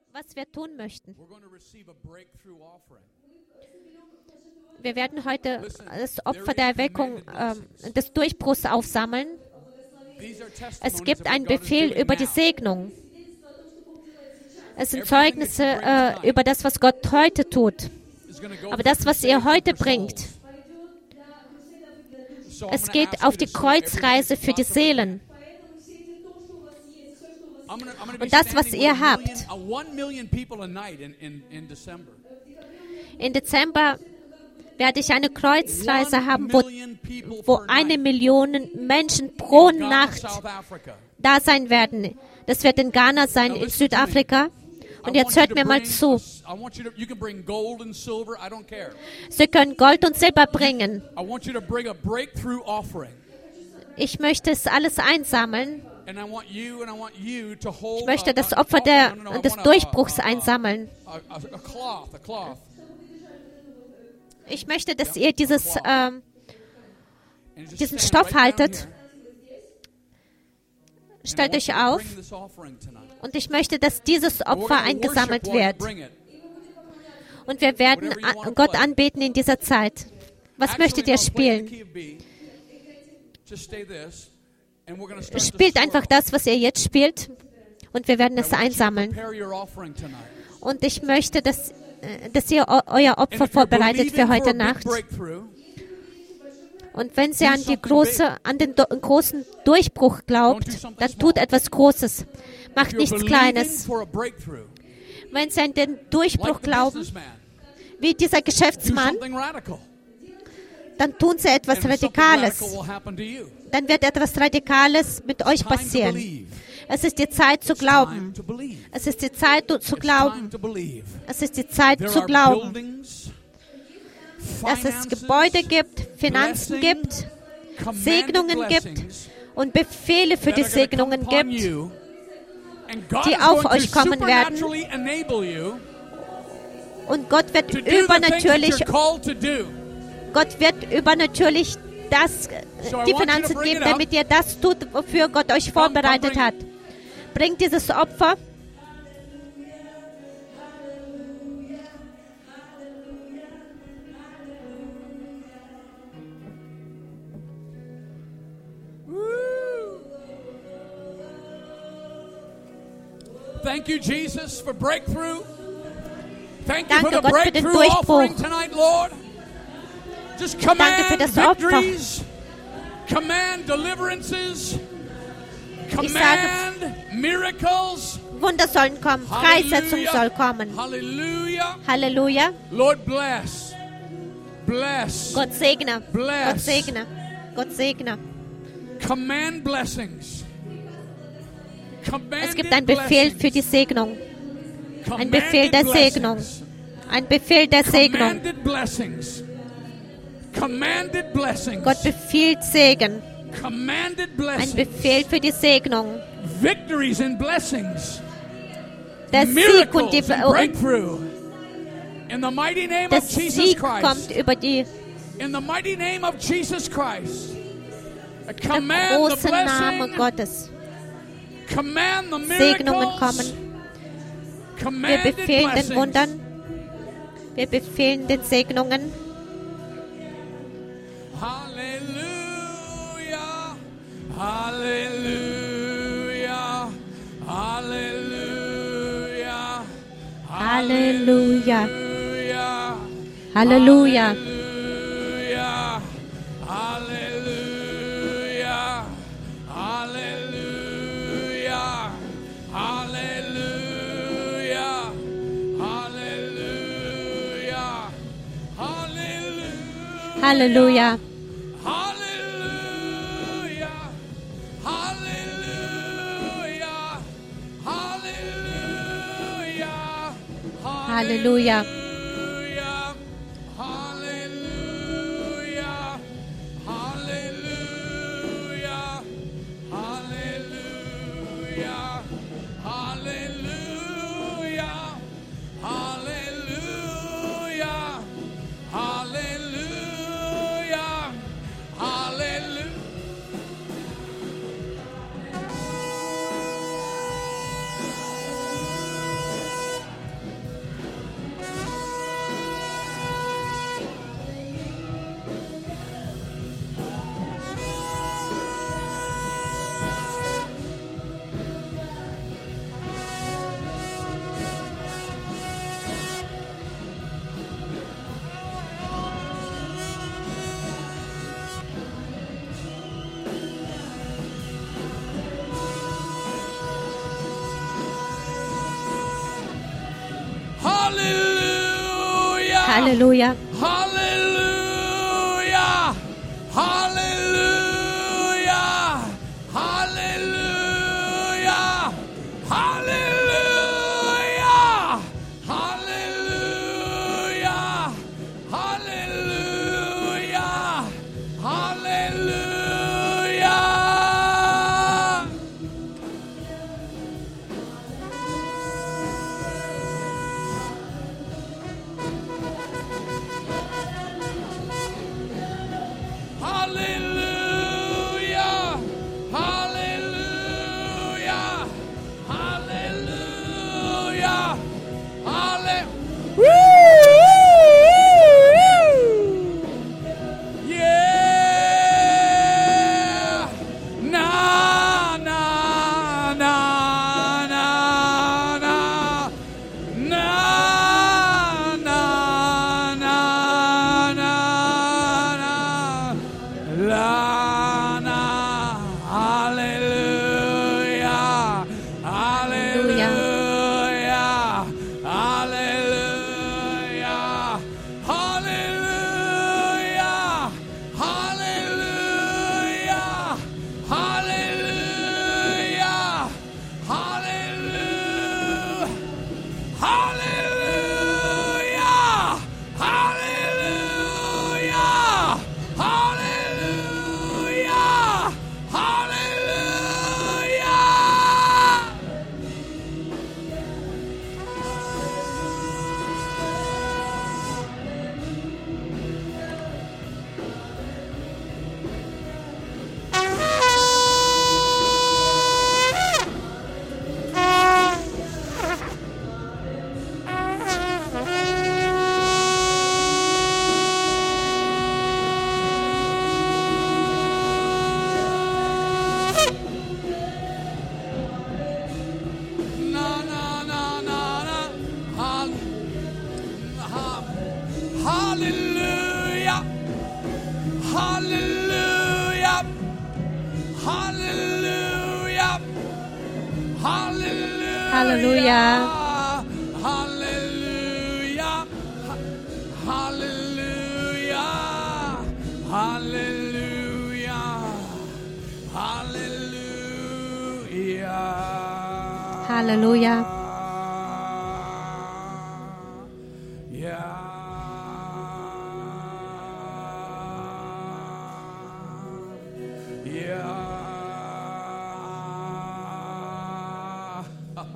was wir tun möchten. We're going to receive a breakthrough offering. Wir werden heute das Opfer der Erweckung, des Durchbruchs aufsammeln. These are Es testimonies gibt of what einen God is Befehl doing über die now. Segnung. Es sind Zeugnisse über das, was Gott heute tut. It's going to go Aber das, was ihr heute bringt, So I'm es gonna geht ask auf you die to sow everything Kreuzreise you für die possibly Seelen. I'm gonna be Und das, was standing ihr with habt. 1 million people a night in December. Im Dezember werde ich eine Kreuzreise haben, 1 million people wo per 1 night Million Menschen pro in Ghana, Nacht South Africa. da sein werden. Das wird in Ghana sein, in Südafrika. Und jetzt hört mir mal zu. You can bring gold and silver, I don't care. Sie können Gold und Silber bringen. I want you to bring a breakthrough offering. Ich möchte es alles einsammeln. And I want you to hold Ich möchte das a- Opfer I des want Durchbruchs einsammeln. a cloth. Ich möchte, dass ihr diesen And just diesen stand Stoff right down haltet. here. And I Stellt want euch you to auf. bring this offering tonight. Und ich möchte, dass dieses And we're Opfer gonna eingesammelt worship while you wird. bring it. Und wir werden Gott anbeten in dieser Zeit. Was möchtet ihr spielen? Spielt einfach das, was ihr jetzt spielt. Und wir werden es einsammeln. Und ich möchte, dass ihr euer Opfer vorbereitet für heute Nacht. Und wenn Sie an den großen Durchbruch glaubt, dann tut etwas Großes. Macht nichts Kleines. Wenn Sie an den Durchbruch glauben, wie dieser Geschäftsmann, dann tun Sie etwas Radikales. Dann wird etwas Radikales mit euch passieren. Es ist die Zeit zu glauben. Es ist die Zeit zu glauben. Es ist die Zeit zu glauben. Dass es Gebäude gibt, Finanzen gibt, Segnungen gibt und Befehle für die Segnungen gibt, die auf euch kommen werden. Und Gott wird übernatürlich die Finanzen geben, damit ihr das tut, wofür Gott euch vorbereitet hat. Bringt dieses Opfer. Thank you, Jesus, for breakthrough. Thank you for Danke the Gott für den breakthrough offering Durchbruch. tonight, Lord. Just Danke command für das Opfer. victories, command deliverances, command miracles. Wunder sollen kommen, Freisetzung soll kommen. Hallelujah. Halleluja. Lord, bless. Bless. Gott segne. Bless. Gott segne. Gott segne. Command blessings. Es gibt einen Befehl für die Segnung. Ein Befehl der Segnung. Ein Befehl der Segnung. Commanded blessings. Commanded blessings. Gott befiehlt Segen. Commanded Ein blessings. Befehl für die Segnung. Victories and blessings. Der Sieg und Miracles and breakthrough. In the mighty name der of Jesus Sieg Christ. kommt über die In the mighty name of Jesus Christ. I der command the große Name blessing. Gottes. Command the Segnungen miracles. kommen. Wir Commanded befehlen den blessings. Wundern. Wir befehlen den Segnungen. Hallelujah. Hallelujah. Hallelujah. Halleluja. Hallelujah. Halleluja. Hallelujah. Hallelujah. Hallelujah. Hallelujah. Hallelujah. Hallelujah. Halleluja. Hallelujah. Hallelujah. Hallelujah. Halleluja. Hallelujah. Halleluja. Hallelujah. Hallelujah. Hallelujah. Hallelujah. Hallelujah. Hallelujah. Hallelujah. Hallelujah. Hallelujah. Hallelujah. Yeah. Na na na na na. Na na na na na. La na. Hallelujah. Hallelujah. Hallelujah. Hallelujah. Hallelujah. Hallelujah. Hallelujah. Hallelujah. Hallelujah. Hallelujah. Hallelujah. Na na na na na. Hallelujah. Hallelujah. Hallelujah. Hallelujah. Hallelujah. Hallelujah. Hallelujah. Hallelujah. Hallelujah. Halleluja. Yeah. Yeah.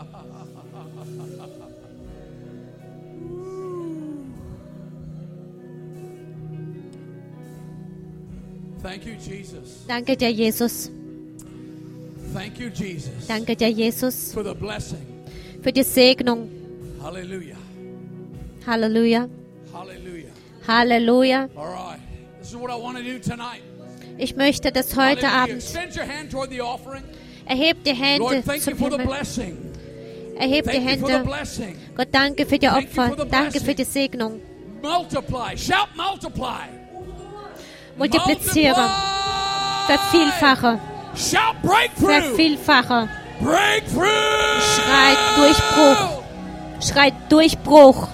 Thank you, Jesus. Danke dir, Jesus. Thank you, Jesus, Danke dir, Jesus, for the blessing. für die Segnung. Hallelujah. Halleluja. Hallelujah. Halleluja. All right. This is what I want to do tonight. Ich möchte das heute Hallelujah. Abend. Extend your hand toward the offering. Erhebt die Hände Lord, thank you zum for the Himmel. blessing. Erhebt die Thank you for the Hände. blessing. Gott, danke für die Thank you Opfer. for the Danke blessing. für die Segnung. Multiply. Shout multiply. Multipliziere. Vervielfache. Shout breakthrough. Vervielfache. Breakthrough. Schreit Durchbruch. Schreit Durchbruch.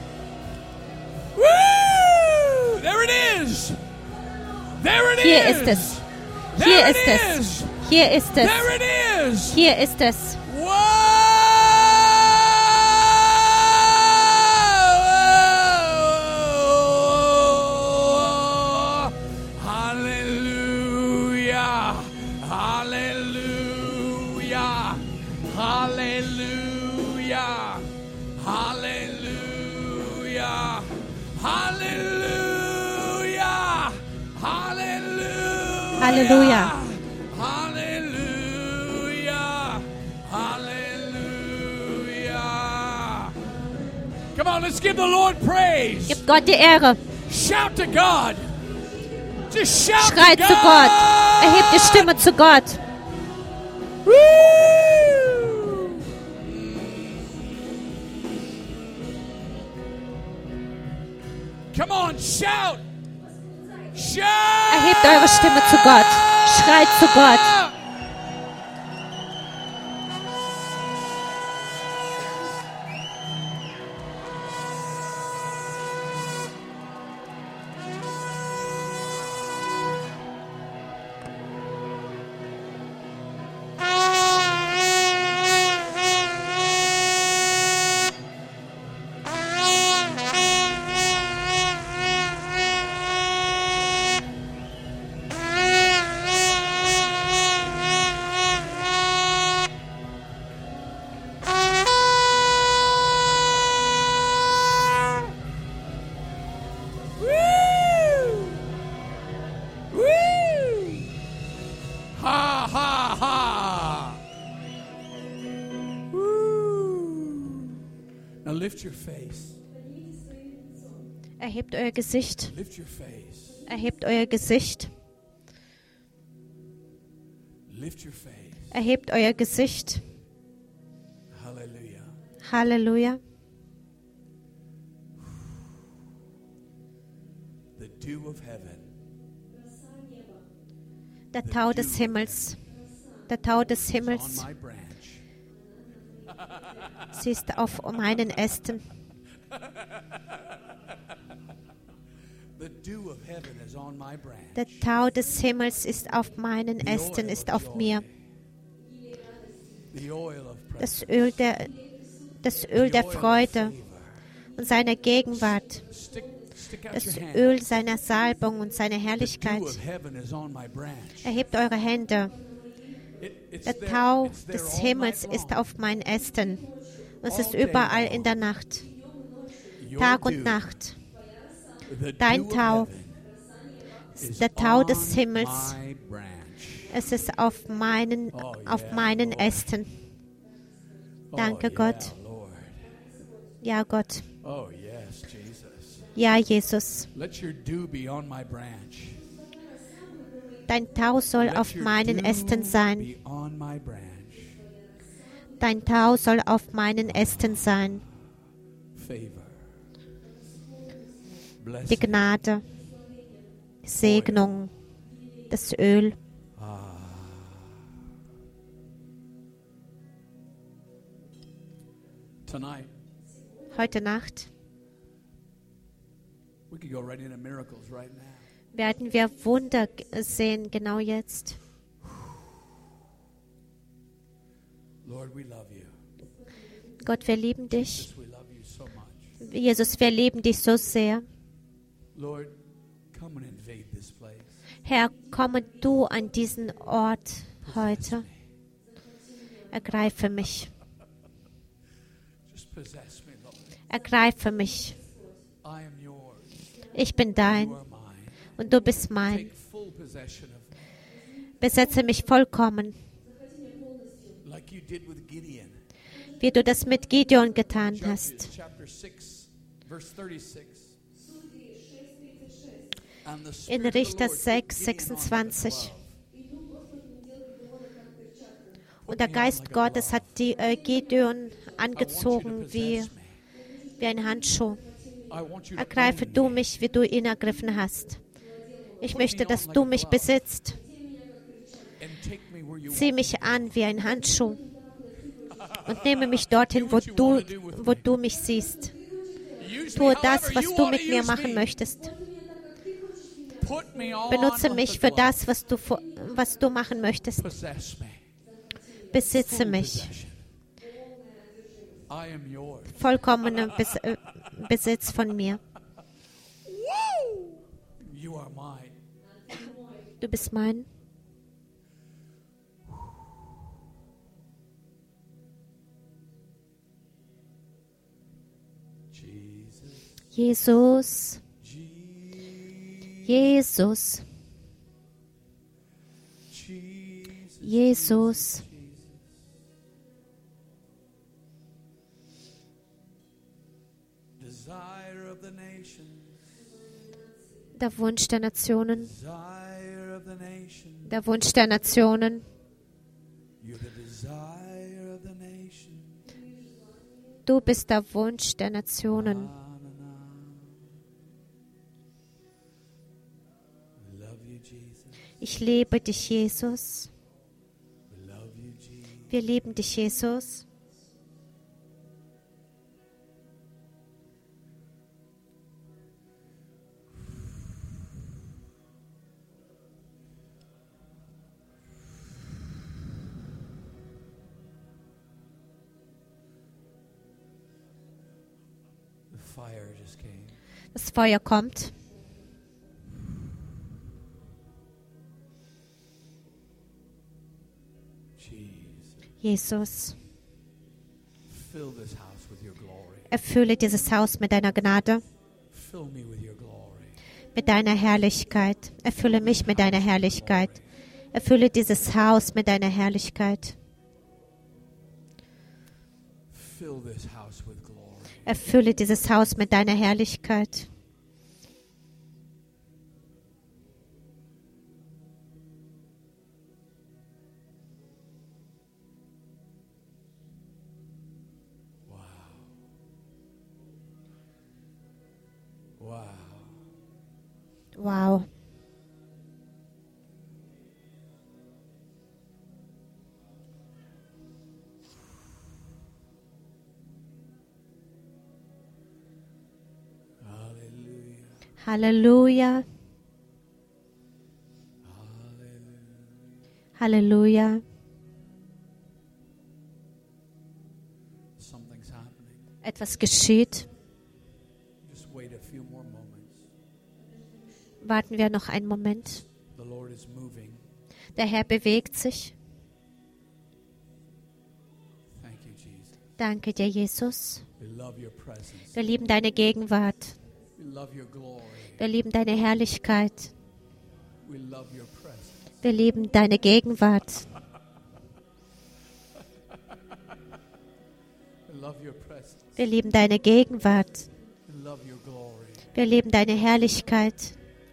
Woo! There it is. There it Hier is. ist es. There Hier it ist es. is. Hier ist es. There it is. Hier ist es. Whoa! Hallelujah. Hallelujah. Hallelujah. Hallelujah. Hallelujah. Hallelujah. Halleluja. Hallelujah. Hallelujah. Come on, let's give the Lord praise. Gib Gott die Ehre. Shout to God. Just shout Schreit to zu God. Gott. Erhebt die Stimme zu Gott. Woo! Come on, shout. Shout. Erhebt eure Stimme zu Gott. Schreit zu Gott. Now lift your face. Erhebt euer Gesicht. Lift your face. Erhebt euer Gesicht. Lift your face. Erhebt euer Gesicht. Hallelujah. Halleluja. The dew of heaven. Der Tau des Himmels. Der Tau des On Himmels. my branch. Sie ist auf meinen Ästen. The dew of heaven is on my branch. Der Tau des Himmels ist auf meinen Ästen, ist auf mir. The oil of Das Öl der Freude und seiner Gegenwart. Stick out Das your hand. Öl seiner Salbung und seiner The Herrlichkeit. dew of heaven is on my branch. Erhebt eure Hände. It's Der there- Tau it's there des all Himmels night ist long. auf meinen Ästen. Und es ist überall in der Nacht. Your Tag dew, und Nacht. the Dein dew of Tau heaven is Der Tau on des Himmels. my branch. Es ist auf meinen Ästen. Danke, Oh, Gott. yeah, Lord. Ja, Gott. Oh, yes, Jesus. Ja, Jesus. Let your dew be on my branch. Dein Tau soll Let auf your meinen dew Ästen sein. be on my branch. Dein Tau soll auf meinen Ästen sein. Favor. Die Blessing. Gnade, Segnung, das Öl. Tonight, Heute Nacht we could go right into miracles right now. werden wir Wunder sehen, genau jetzt. Lord, we love you. Gott, wir lieben dich. Jesus, we love you so much. Jesus, wir lieben dich so sehr. Lord, come and invade this place. Herr, komme du an diesen Ort heute. Ergreife mich. Just possess me, Lord. Ergreife mich. I am yours. Ich bin dein You are mine. und du bist mein. Take full possession of me, Besetze mich vollkommen, like you did with Gideon. wie du das mit Gideon getan Judges hast. chapter 6, verse 36. And the In Spirit of the Richter Lord took 6, Gideon on like a 26. glove. Und der Geist Gottes hat die Gideon I want you to angezogen wie possess me. ein Handschuh. I want you to Ergreife own du me. mich, wie du ihn ergriffen hast. Ich möchte, dass du mich besitzt. And take me where you Zieh want. mich an wie ein Handschuh und nehme mich dorthin, wo du mich siehst. Use me Tue das, however was you du want mit to mir use machen me. möchtest. Put me on Benutze with mich the für glove. das, was du machen möchtest. Possess me. Besitze Full mich. possession. I am yours. Vollkommener Besitz von mir. You are mine. Du bist mein. Jesus. Jesus. Jesus. Jesus. Desire of the nations. Der Wunsch der Nationen. Desire of the nations. Der Wunsch der Nationen. You're the desire of the nations. Du bist der Wunsch der Nationen. We love you, Jesus. Ich liebe dich, Jesus. We love you, Jesus. Wir lieben dich, Jesus. The fire just came. Das Feuer kommt. Jesus, Fill this house with your glory. erfülle dieses Haus mit deiner Gnade, Fill me with your glory. mit deiner Herrlichkeit. Erfülle mich mit deiner Herrlichkeit. Erfülle dieses Haus mit deiner Herrlichkeit. Fill this house with glory. Erfülle dieses Haus mit deiner Herrlichkeit. Wow. Wow. Hallelujah. Halleluja. Halleluja. Something's happening. Etwas geschieht. Just wait a few more moments. Warten wir noch einen Moment. The Lord is moving. Der Herr bewegt sich. Thank you, Jesus. Danke dir, Jesus. We love your presence. Wir lieben deine Gegenwart. We love your glory. Wir lieben deine Herrlichkeit. We love your presence. Wir lieben deine Gegenwart. We love your presence. Wir lieben deine Gegenwart. We love your glory. Wir lieben deine Herrlichkeit.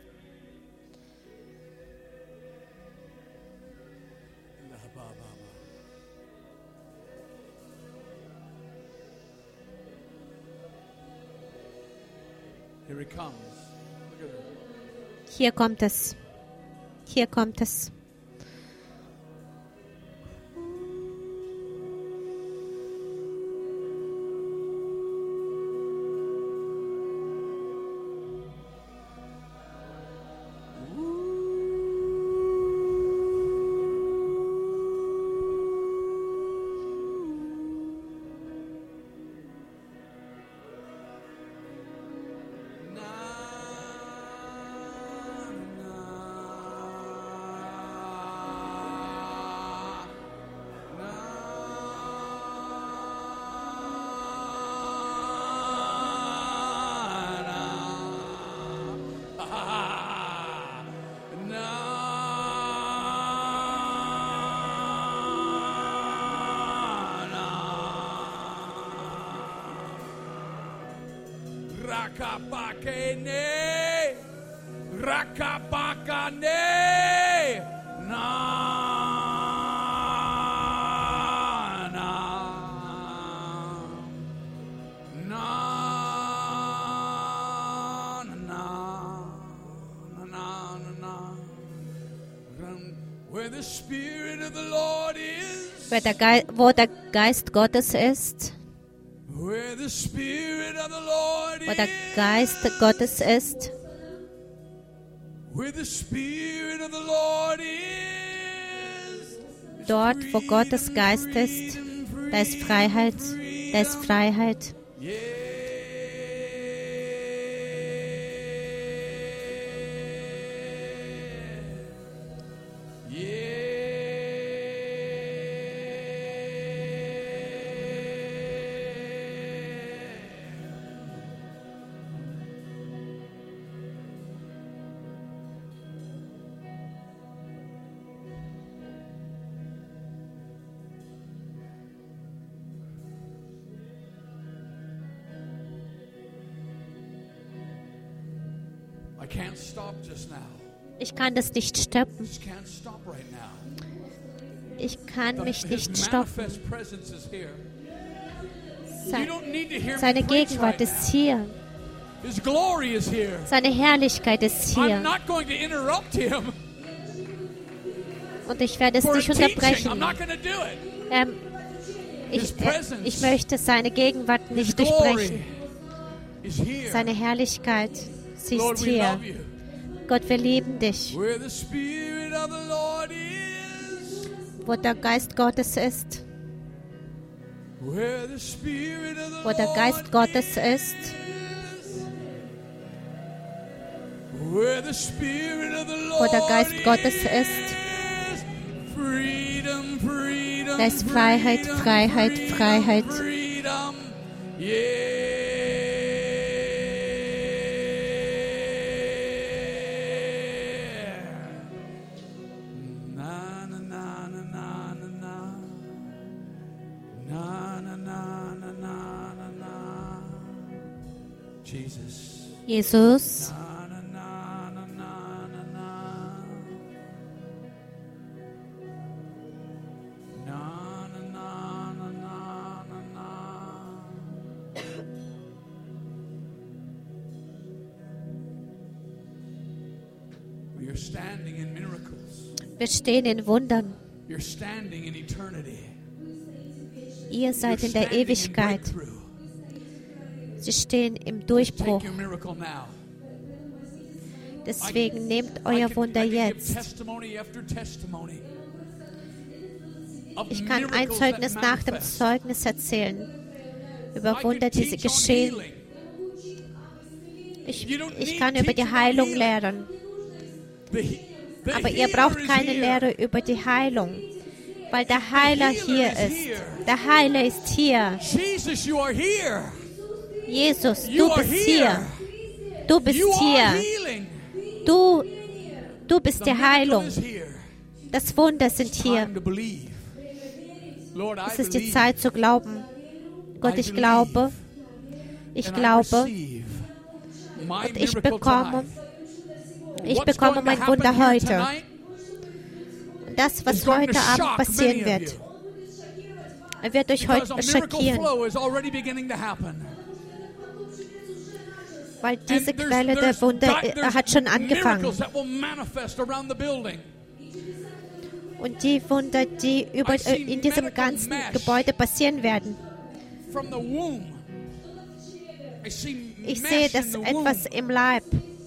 Here he comes. Look at him. Hier kommt es. Hier kommt es. Rakapakene, rakapakane, na, na, na, na, na. Where the Spirit of the Lord is, Wo der Geist Gottes ist, where the Spirit of the Lord wo der is, Geist Gottes ist, where the Spirit of the Lord is, dort, wo Gottes Geist ist, da ist Freiheit, da ist Freiheit. yeah. I can't stop just now. Ich kann das nicht stoppen. Just can't stop right now. Ich kann mich His nicht stoppen. manifest presence is here. You Se- don't need to hear Seine me preach Gegenwart right ist now. hier. His glory is here. Seine Herrlichkeit ist I'm hier. not going to interrupt him Und ich werde es for a nicht teaching. I'm unterbrechen. not going to do it. Ich möchte seine Gegenwart His nicht glory durchbrechen. is here. Seine Herrlichkeit, sie Lord, ist we hier. love you. Gott, wir lieben dich. Where the Spirit of the Lord is, Wo der Geist Gottes ist, where the Spirit of the wo der Geist Lord Gottes ist, where the Spirit of the wo der Lord Geist Gottes ist, freedom, freedom, da ist Freiheit, Freiheit, Freiheit. freedom, yeah. Na na na na na na na na na na na Jesus. Wir stehen in Wundern. Ihr seid in der Ewigkeit. Sie stehen im Durchbruch. Deswegen nehmt euer Wunder jetzt. Ich kann ein Zeugnis nach dem Zeugnis erzählen über Wunder, die sie geschehen. Ich kann über die Heilung lehren. Aber ihr braucht keine Lehre über die Heilung, weil der Heiler hier ist. Der Heiler ist hier. Jesus, du bist hier. Du bist hier. Du bist die Heilung. Das Wunder sind hier. Es ist die Zeit zu glauben. Gott, ich glaube. Ich glaube. Und ich bekomme mein Wunder heute. Das, was heute Abend passieren wird, wird euch heute schockieren. Weil diese Quelle der Wunder hat schon angefangen. Und die Wunder, die in diesem ganzen Gebäude passieren werden. Ich sehe das etwas im Leib.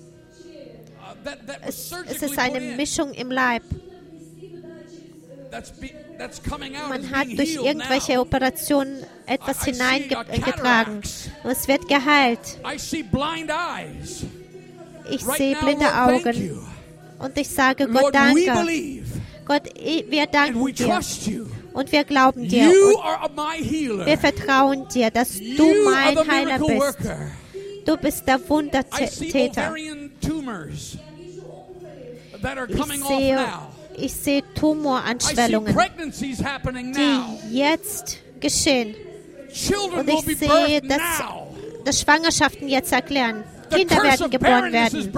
Es ist eine Mischung im Leib. Man hat durch irgendwelche Operationen etwas hineingetragen. Und es wird geheilt. Ich sehe blinde Augen. Und ich sage Gott, danke. Gott, wir danken dir. Und wir glauben dir. Und wir vertrauen dir, dass du mein Heiler bist. Du bist der Wundertäter. Ich sehe Tumoranschwellungen, die jetzt geschehen. Und ich sehe, dass Schwangerschaften jetzt erklären. Kinder werden geboren werden.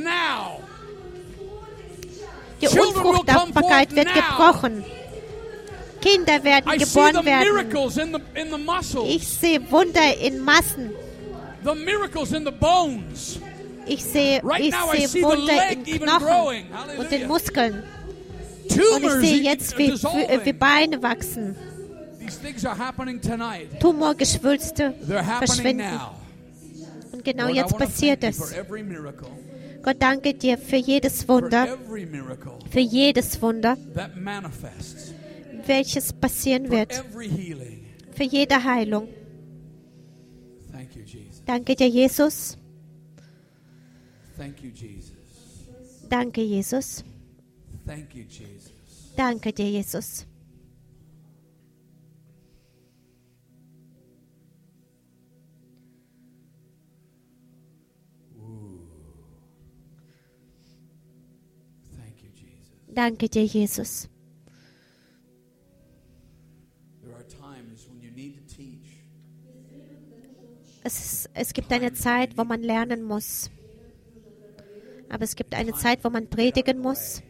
Die Unfruchtbarkeit wird gebrochen. Kinder werden geboren werden. Ich sehe Wunder in Massen. Ich sehe Wunder in Knochen und in Muskeln. Und ich sehe jetzt, wie Beine wachsen. Tumorgeschwülste verschwinden. Und genau jetzt passiert es. Gott, danke dir für jedes Wunder, welches passieren wird, für jede Heilung. Danke dir, Jesus. Danke, Jesus. Danke dir, Jesus. Danke dir, Jesus. Es gibt eine Zeit, wo man lernen muss. Aber es gibt eine Zeit, wo man predigen muss.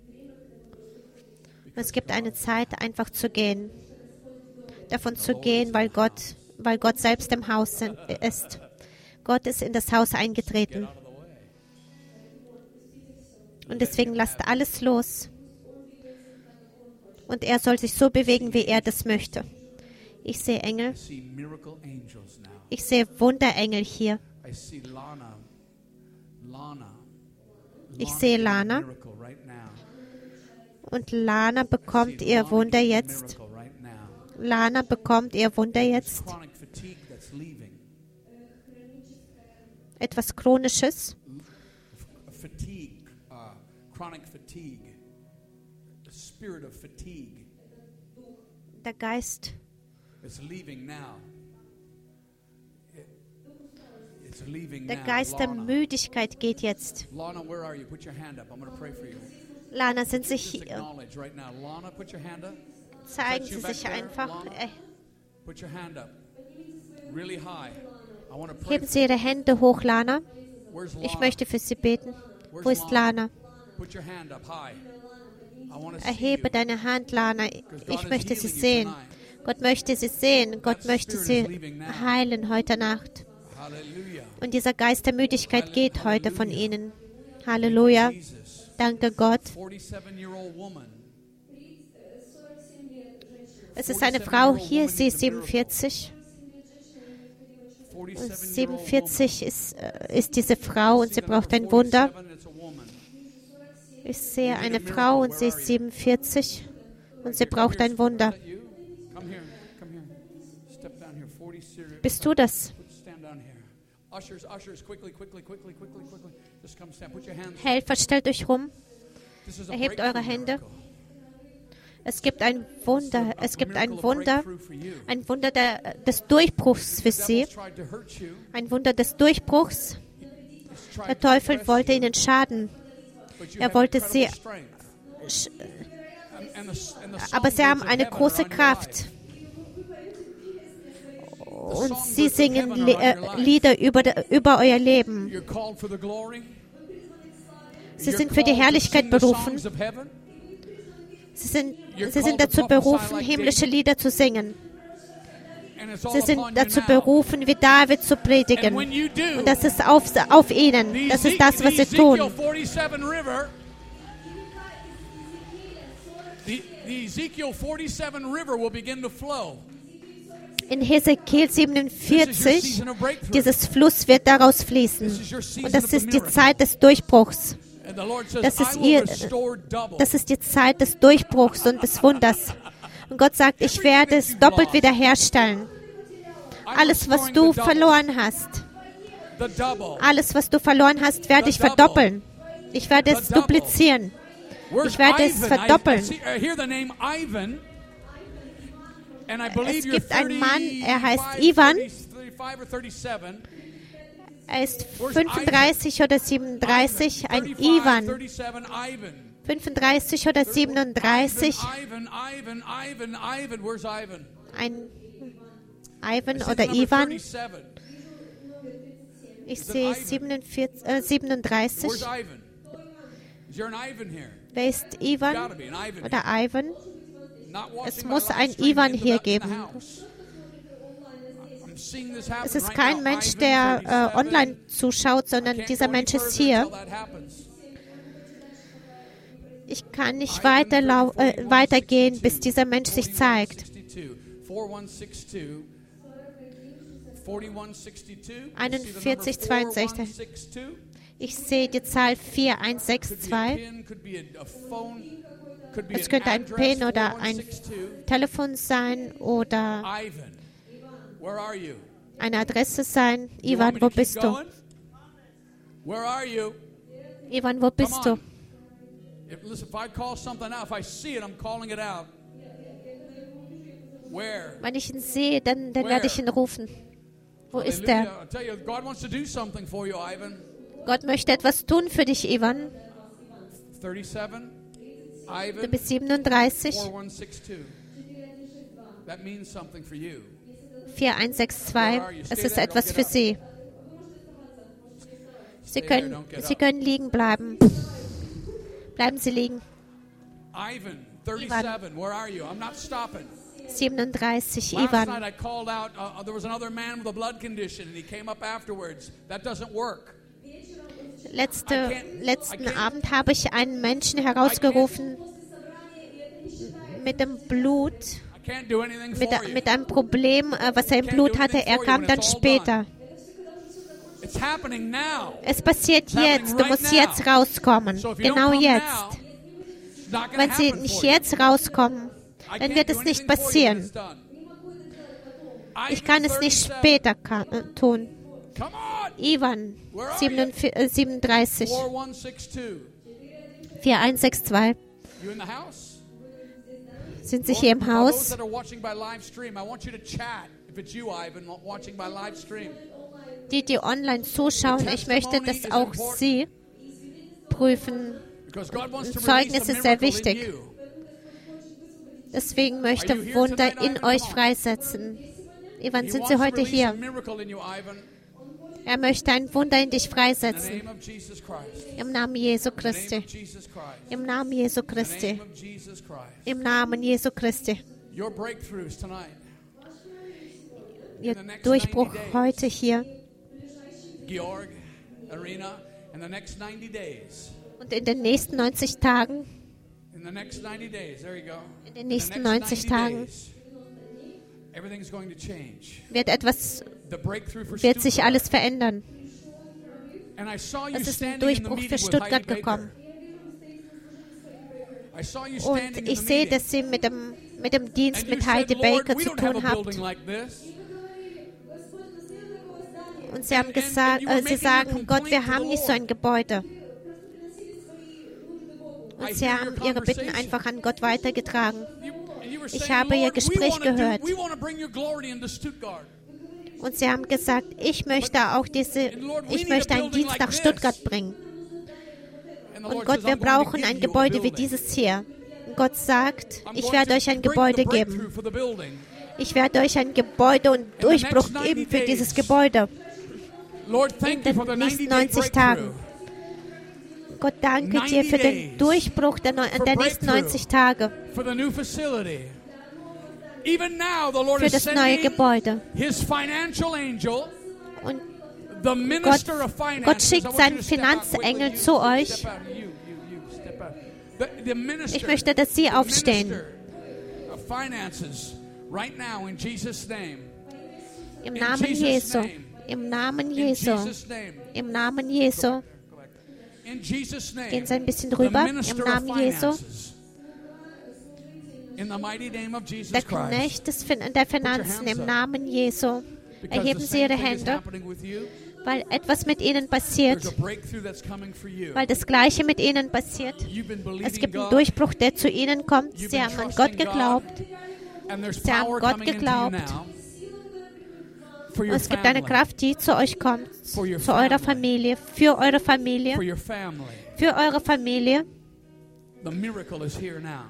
Es gibt eine Zeit, einfach zu gehen. Davon zu gehen, weil Gott selbst im Haus ist. Gott ist in das Haus eingetreten. Und deswegen lasst alles los. Und er soll sich so bewegen, wie er das möchte. Ich sehe Engel. Ich sehe Wunderengel hier. Ich sehe Lana. Und Lana bekommt ihr Wunder jetzt. Lana bekommt ihr Wunder jetzt. Etwas Chronisches. Der Geist. Der Geist der Müdigkeit geht jetzt. Lana, sind Sie hier? Zeigen Sie sich einfach. Heben Sie Ihre Hände hoch, Lana. Ich möchte für Sie beten. Wo ist Lana? Erhebe deine Hand, Lana. Ich möchte sie sehen. Gott möchte sie sehen. Gott möchte sie heilen heute Nacht. Und dieser Geist der Müdigkeit geht heute von Ihnen. Halleluja. Danke Gott. Es ist eine Frau hier, sie ist 47. Und 47 ist diese Frau und sie braucht ein Wunder. Ich sehe eine Frau und sie ist 47 und sie braucht ein Wunder. Bist du das? Helfer, stellt euch rum. Erhebt eure Hände. Es gibt ein Wunder. Es gibt ein Wunder. Ein Wunder des Durchbruchs für sie. Ein Wunder des Durchbruchs. Der Teufel wollte ihnen schaden. Er wollte sie. Aber sie haben eine große Kraft. Und sie singen Lieder über euer Leben. Sie sind für die Herrlichkeit berufen. Sie sind dazu berufen, himmlische Lieder zu singen. Sie sind dazu berufen, wie David zu predigen. Und das ist auf ihnen. Das ist das, was sie tun. In Hesekiel 47, dieses Fluss wird daraus fließen. Und das ist die Zeit des Durchbruchs. Das ist die Zeit des Durchbruchs und des Wunders. Und Gott sagt, ich werde es doppelt wiederherstellen. Alles, was du verloren hast, werde ich verdoppeln. Ich werde es duplizieren. Ich werde es verdoppeln. Es gibt einen Mann, er heißt Ivan. Er ist 35 oder 37, ein Ivan. 35 oder 37. Ein Ivan oder Ivan. Ich sehe 37. Wer ist Ivan oder Ivan? Es muss ein Ivan hier geben. Es ist kein Mensch, der online zuschaut, sondern dieser Mensch ist hier. Ich kann nicht weitergehen, bis dieser Mensch sich zeigt. 4162. Ich sehe die Zahl 4162. Es könnte ein PIN oder ein Telefon sein oder eine Adresse sein. Ivan, wo bist du? Ivan, wo bist du? Wenn ich ihn sehe, dann werde ich ihn rufen. Wo ist er? Gott möchte etwas tun für dich, Ivan. Du bist 37. 4162. Es ist etwas für Sie. Sie können liegen bleiben. Bleiben Sie liegen. Ivan. 37, Ivan. Letzten Abend habe ich einen Menschen herausgerufen mit dem Blut, mit einem Problem, was er im Blut hatte. Er kam dann später. Es passiert jetzt. Du musst jetzt rauskommen. Genau jetzt. Wenn Sie nicht jetzt rauskommen, dann wird es nicht passieren. Ich kann es nicht später tun. Ivan, 37. 4162. Sind Sie hier im Haus? Die online zuschauen, ich möchte, dass auch Sie prüfen. Zeugnis ist sehr wichtig. Deswegen möchte Wunder in euch freisetzen. Ivan, sind Sie heute hier? Er möchte ein Wunder in dich In the freisetzen. name of Jesus Christ. Im Namen Jesu In the name Christi. of Jesus Christ. Im Namen Jesu In the Christi. name of Jesus Christ. Im Namen Jesu Christi. Your breakthroughs tonight. Ihr Durchbruch heute hier Georg, Arena, in the next 90 days. und in den nächsten 90 Tagen. In the next 90 days, there you go. In den In the nächsten next 90 Tagen days, everything's going to change. wird The breakthrough for sich Stuttgart. alles verändern. And I saw you Es ist ein standing in the Durchbruch meeting für with Stuttgart Heidi Baker. gekommen. I saw you Und standing in ich the sehe, meeting. dass Sie mit dem Dienst And you mit said, Heidi Lord, Baker we zu don't have tun a habt. building like this. Und Sie haben and gesagt, you were Sie making a sagen, complaint Gott, wir to the haben nicht so Lord. ein Gebäude. I Und Sie hear haben your Ihre Bitten conversation. einfach an Gott weitergetragen. You were Ich saying, habe Ihr Lord, Gespräch gehört. we want to bring your glory into Stuttgart. Und Sie haben gesagt, ich möchte einen Dienst nach Stuttgart bringen. And the Und Lord Gott, says, wir I'm going to brauchen give ein you a Gebäude wie building. dieses hier. Und Gott sagt, I'm ich going werde to euch ein bring Gebäude the geben. breakthrough for the building. Ich werde euch ein Gebäude und Durchbruch next 90 geben für dieses days. Gebäude. Lord, thank you In for the den nächsten 90-day 90 Tagen. breakthrough. Gott, danke dir für den Durchbruch der nächsten 90 Tage. For the new facility. Even now, the Lord Für is das neue sending Gebäude. His financial angel, Und the minister of finance. Gott schickt seinen Finanzengel zu euch. Ich möchte, dass Sie aufstehen. Of finances, right now, in Jesus' name. Im In Namen Jesus' Jesu. name. Im Namen In Jesu. Jesus' name. Im Namen Jesu. In Jesus' name. Gehen Sie ein bisschen The rüber. minister Im of Namen Jesu. finances. In the mighty name of Jesus Der Christ. Knecht der Finanzen im Namen Jesu. Because Erheben the Sie same Ihre thing is Hände, happening with you. weil etwas mit Ihnen passiert. There's a breakthrough that's coming for you. Weil das Gleiche mit Ihnen passiert. You've been Es believing gibt einen God, Durchbruch, der zu Ihnen kommt. You've Sie been haben an trusting Gott geglaubt. and there's Sie haben power Gott coming into you geglaubt. now for Und your es gibt eine family, Kraft, die zu euch kommt. For your Zu eurer family. Familie. Für eure for Familie. your family. Für eure Familie. The miracle is here now.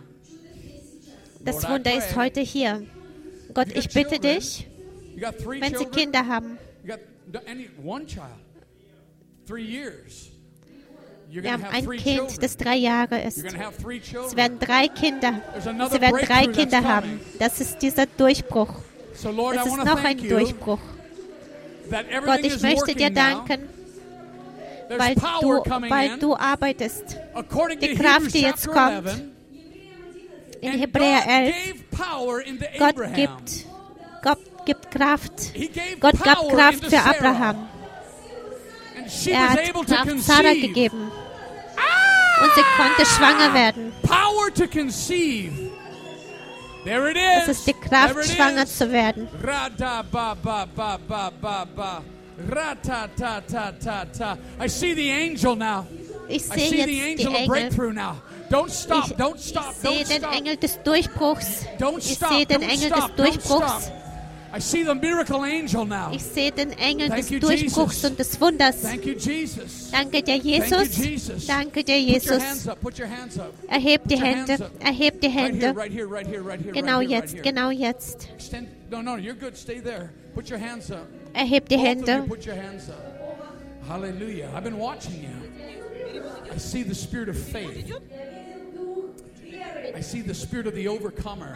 Das Lord, I Wunder ist pray. heute hier. Gott, You got ich bitte children. dich, You got 3 wenn Sie children. Kinder haben. You got one child. 3 years. You're Wir going haben to have ein 3 Kind, children. das 3 Jahre ist. You're going to have 3 Sie children. werden 3 Kinder. There's another Sie werden 3 breakthrough Kinder that's haben. coming. Das ist dieser Durchbruch. So Lord, Das I ist want to noch ein thank you Durchbruch. that Gott, everything ich is möchte dir working now. danken, There's weil power coming in. du arbeitest. According to die Kraft, Hebrews die jetzt chapter kommt. 11, In and Hebräer God 11, gave power into Gott Abraham. gibt Kraft. He gave Gott gab power Kraft into für Sarah. Abraham. And she Er was hat able to Kraft Sarah conceive. gegeben. Und sie konnte schwanger werden. Power to conceive. There it is. Es ist die There Kraft, it schwanger is. zu werden. Rada ba ba ba ba ba ba. Rata ta ta ta ta. I see the angel now. Ich I sehe see jetzt the die angel of Engel. breakthrough now. Don't stop. Ich Don't stop. sehe Don't den stop. Engel des Durchbruchs. Don't Ich stop. sehe den Don't Engel stop. des Don't Durchbruchs. stop. I see the miracle angel now. Ich sehe den Engel Thank des you, Durchbruchs Jesus. und des Wunders. Thank you, Jesus. Danke dir, Thank you, Jesus. Jesus. Danke dir, Put your Jesus. hands up. Put your hands up. Erheb die Put your hands Hände. up. Erheb die Right here, Hände. right here, right here, right here. Genau right here, jetzt, right here. genau jetzt. Extend. No, you're good. Stay there. Put your hands up. Erheb die Both of you, Hände. put your hands up. Hallelujah. I've been watching you. I see the spirit of faith. I see the spirit of the overcomer.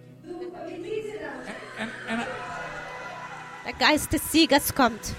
And Der Geist des Siegers kommt.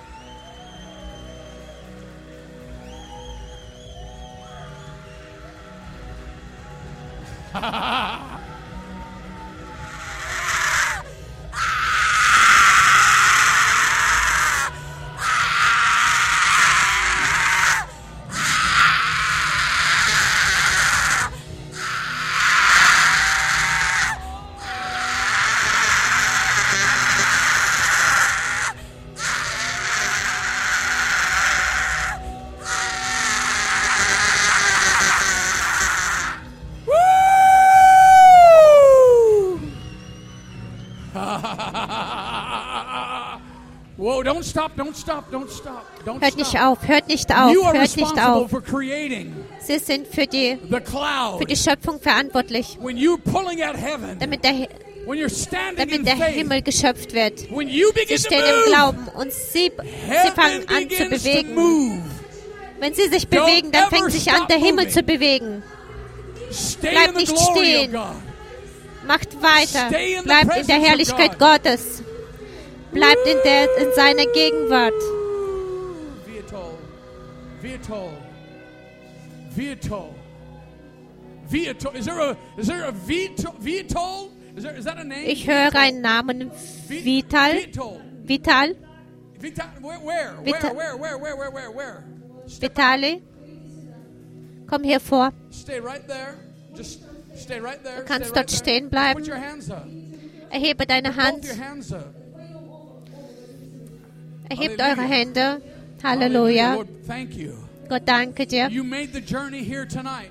whoa, don't stop, don't stop, don't stop. Don't Hört nicht stop. auf, hört nicht auf, You are hört nicht responsible auf. for creating Sie sind für die the cloud. Schöpfung verantwortlich, When you're pulling at heaven, damit der When you're standing in damit der faith, Himmel geschöpft wird. when you begin Sie to stehen im move, Glauben und sie fangen heaven an zu begins to bewegen. move. Wenn sie sich bewegen, dann fängt sich an, der Himmel zu bewegen. Stay Bleibt in the nicht glory of stehen. God. Macht weiter. Stay in the Bleibt in presence der of Herrlichkeit God. Gottes. Bleibt in seiner Gegenwart. Viatol. Viatol. Viatol. Viatol. Is there a Viatol? Is that a name? Ich höre einen Namen. Vital. Viatol. Vital. Vital. Where? Vitali. Komm hier vor. Stay right there. Just stay right there. Du kannst Stay right dort stehen there. bleiben. Put your hands up. Erhebe deine Both Hand. your hands up. Erhebt Halleluja. eure Hände. Halleluja. Lord, thank you. Gott, danke dir. You made the journey here tonight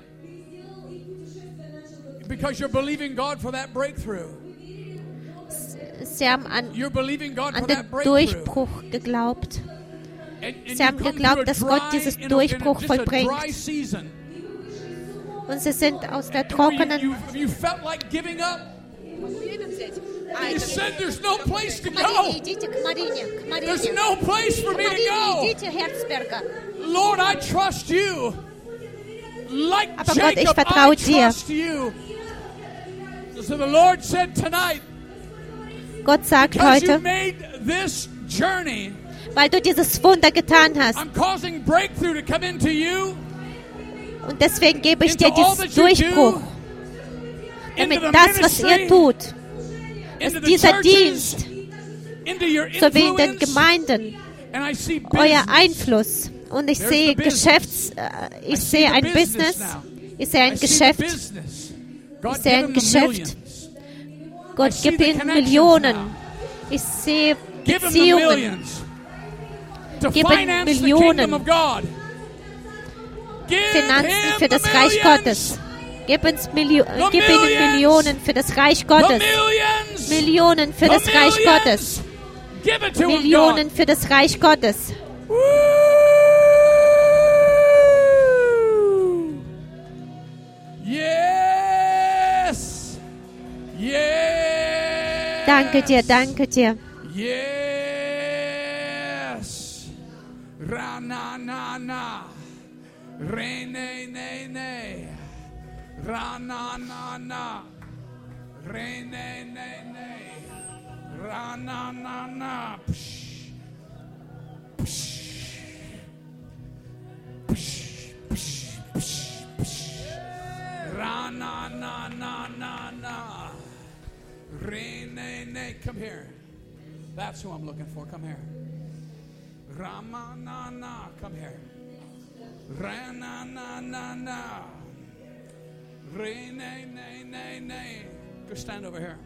because you're believing God for that breakthrough. Sie haben You're believing God for an den that breakthrough. Durchbruch geglaubt. And Sie haben you've come geglaubt, through a dass Gott dry- dieses in a- Durchbruch just a vollbringt. dry season. Und sie sind aus der Where trockenen... you felt like giving up. You said there's no place to go. There's no place for me to go. Lord, I trust you. Like Aber Gott, ich Jacob, vertraue I dir. trust you. So the Lord said tonight, Gott sagt because you heute, made this journey, weil du dieses Wunder getan hast. I'm causing breakthrough to come into you, Und deswegen gebe ich dir into all diesen that you Durchbruch, do, damit into the das, was ihr ministry, tut, into the dieser churches, Dienst, into your sowie in den influence, Gemeinden, and I see euer business. Einfluss. Und ich There's sehe the business. ich sehe ein Business, ich sehe ein I see the Geschäft. business. God, Ich sehe give ein him the Geschäft. millions. Gott, see gib the ihnen connections Millionen. now. Ich sehe Give him the Beziehungen. millions to Gib ihm finance the Millionen. kingdom of God. Give Finanzen him für das the Reich millions. Gottes. Gib ihnen Millionen für das Reich The Gottes. millions. Millionen für The das Reich millions. Gottes. Give it to him, Millionen God. für das Reich Gottes. Woo! Yes. Yes. Danke dir, danke dir. Yes. Ra na na na. Re ne ne ne. Ra na na na. Re ne ne ne. Ra na na na. Psh. Psh. Psh. Psh. Psh. Psh. Ra na na na na na. Re ne ne. Come here. That's who I'm looking for. Come here. Rama na na. Come here. Ra na na na na. Re ne ne ne ne. Go stand over here.